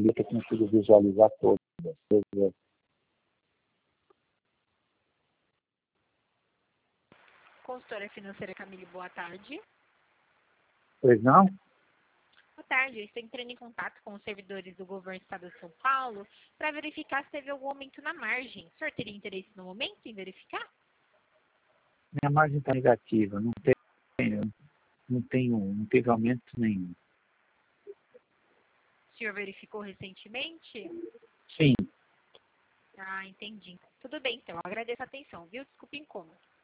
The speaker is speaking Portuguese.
queria ter conseguido visualizar todas. Consultora financeira Camille, boa tarde. Pois não? Boa tarde, eu estou entrando em contato com os servidores do governo do estado de São Paulo para verificar se teve algum aumento na margem. O senhor teria interesse no momento em verificar? Minha margem está negativa, não teve aumento nenhum. O senhor verificou recentemente? Sim. Ah, entendi. Tudo bem, então. Eu agradeço a atenção, viu? Desculpe o incômodo.